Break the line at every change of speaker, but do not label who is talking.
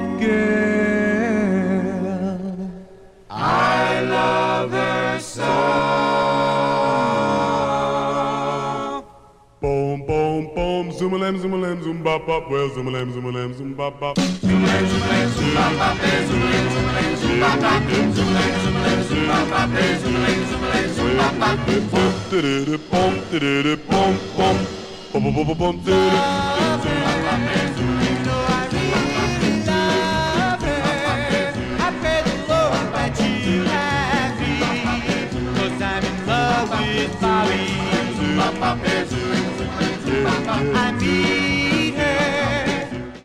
that girl. I love her so. Boom, boom, boom, zoom-a-lam, zoom-bop-bop, well, zoom-a-lam, zoom-bop-bop. Zoom-a-lam, zoom-bop-bop, zoom-a-lam, zoom-bop-bop, zoom-a-lam, zoom-bop-bop, zoom-a-lam, zoom-bop-bop. Boom, boom, boom, boom, boom, boom, boom, boom, boom, boom, boom,